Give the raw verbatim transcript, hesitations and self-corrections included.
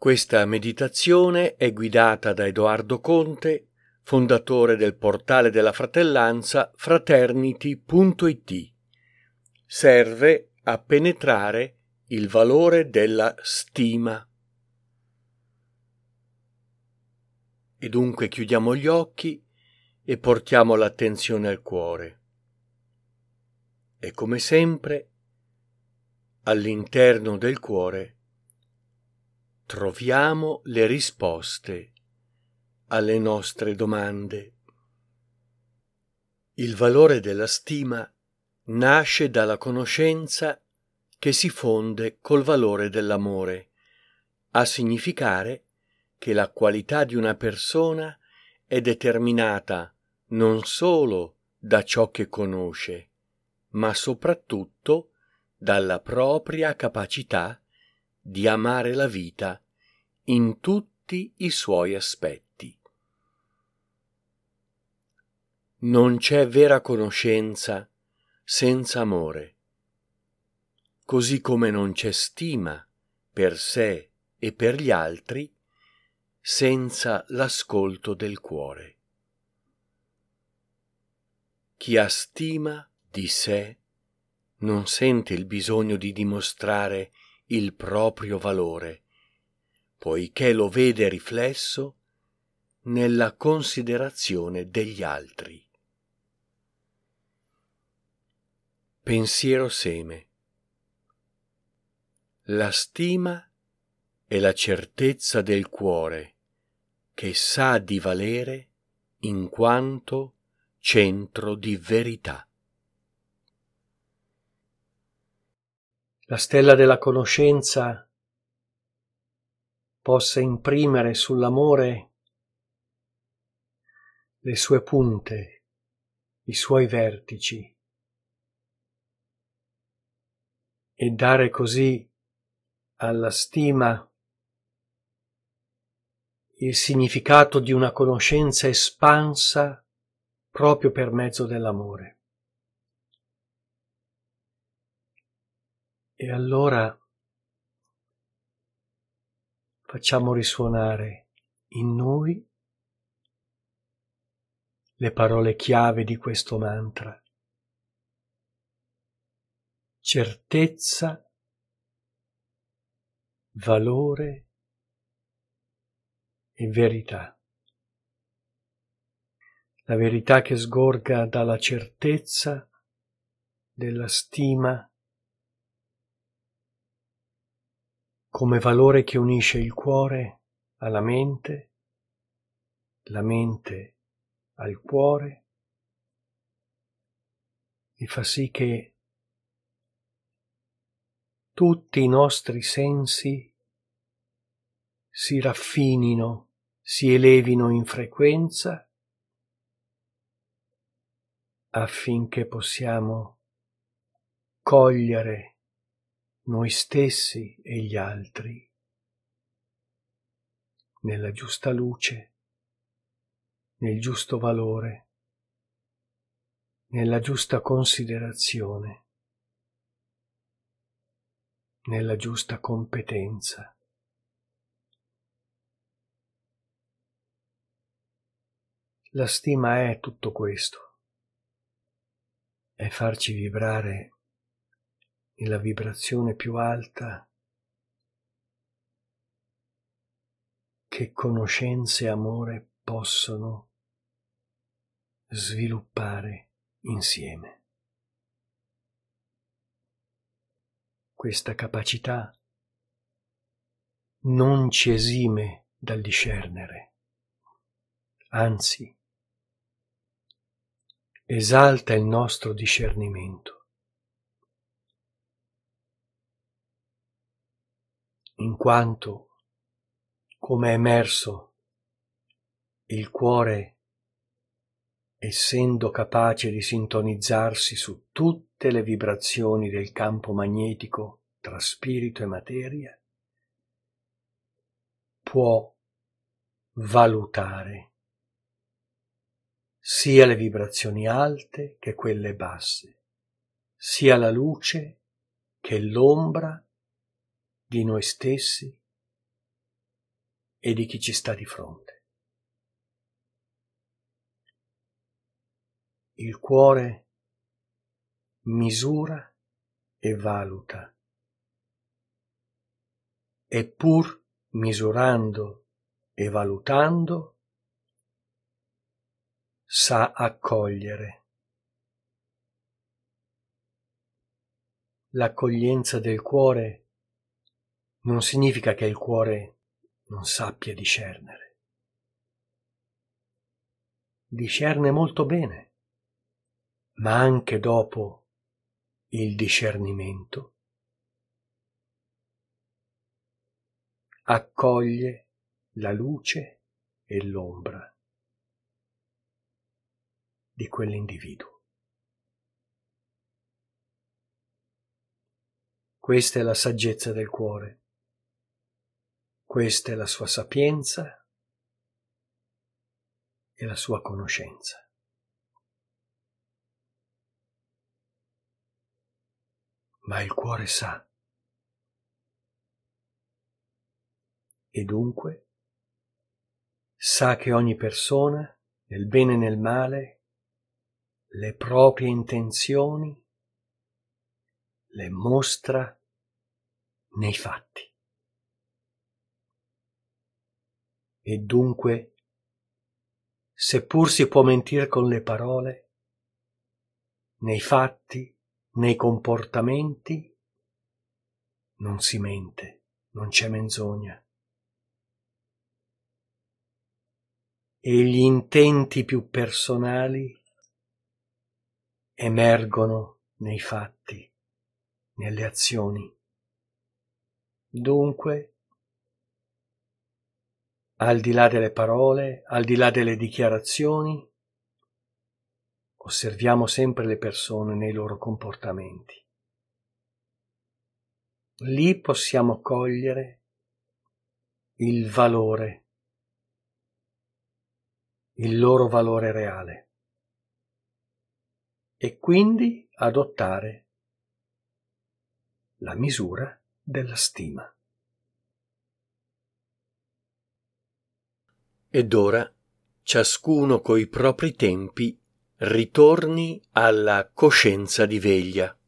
Questa meditazione è guidata da Edoardo Conte, fondatore del portale della fratellanza fraternity punto it. Serve a penetrare il valore della stima. E dunque chiudiamo gli occhi e portiamo l'attenzione al cuore. E come sempre, all'interno del cuore troviamo le risposte alle nostre domande. Il valore della stima nasce dalla conoscenza che si fonde col valore dell'amore, a significare che la qualità di una persona è determinata non solo da ciò che conosce, ma soprattutto dalla propria capacità di amare la vita in tutti i suoi aspetti. Non c'è vera conoscenza senza amore, così come non c'è stima per sé e per gli altri senza l'ascolto del cuore. Chi ha stima di sé non sente il bisogno di dimostrare il proprio valore, poiché lo vede riflesso nella considerazione degli altri. Pensiero seme. La stima è la certezza del cuore che sa di valere in quanto centro di verità. La stella della conoscenza possa imprimere sull'amore le sue punte, i suoi vertici, e dare così alla stima il significato di una conoscenza espansa proprio per mezzo dell'amore. E allora facciamo risuonare in noi le parole chiave di questo mantra: certezza, valore e verità. La verità che sgorga dalla certezza della stima come valore che unisce il cuore alla mente, la mente al cuore, e fa sì che tutti i nostri sensi si raffinino, si elevino in frequenza affinché possiamo cogliere noi stessi e gli altri nella giusta luce, nel giusto valore, nella giusta considerazione, nella giusta competenza. La stima è tutto questo, è farci vibrare nella vibrazione più alta che conoscenza e amore possono sviluppare insieme. Questa capacità non ci esime dal discernere, anzi, esalta il nostro discernimento. In quanto, come è emerso, il cuore, essendo capace di sintonizzarsi su tutte le vibrazioni del campo magnetico tra spirito e materia, può valutare sia le vibrazioni alte che quelle basse, sia la luce che l'ombra di noi stessi e di chi ci sta di fronte. Il cuore misura e valuta, e pur misurando e valutando sa accogliere. L'accoglienza del cuore non significa che il cuore non sappia discernere. Discerne molto bene, ma anche dopo il discernimento accoglie la luce e l'ombra di quell'individuo. Questa è la saggezza del cuore, questa è la sua sapienza e la sua conoscenza. Ma il cuore sa, e dunque sa che ogni persona, nel bene e nel male, le proprie intenzioni le mostra nei fatti. E dunque, seppur si può mentire con le parole, nei fatti, nei comportamenti, non si mente, non c'è menzogna. E gli intenti più personali emergono nei fatti, nelle azioni. Dunque, al di là delle parole, al di là delle dichiarazioni, osserviamo sempre le persone nei loro comportamenti. Lì possiamo cogliere il valore, il loro valore reale, e quindi adottare la misura della stima. Ed ora ciascuno coi propri tempi ritorni alla coscienza di veglia.